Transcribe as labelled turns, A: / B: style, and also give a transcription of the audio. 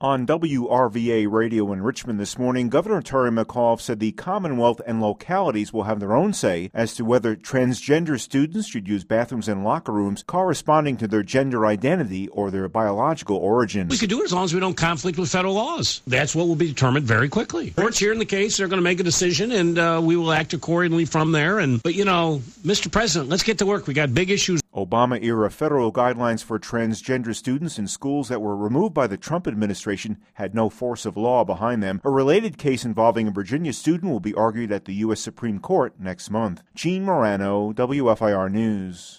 A: On WRVA Radio in Richmond this morning, Governor Terry McAuliffe said the Commonwealth and localities will have their own say as to whether transgender students should use bathrooms and locker rooms corresponding to their gender identity or their biological origin.
B: We could do it as long as we don't conflict with federal laws. That's what will be determined very quickly. Courts here in the case are going to make a decision, and we will act accordingly from there. But, Mr. President, let's get to work. We got big issues.
A: Obama-era federal guidelines for transgender students in schools that were removed by the Trump administration had no force of law behind them. A related case involving a Virginia student will be argued at the U.S. Supreme Court next month. Gene Morano, WFIR News.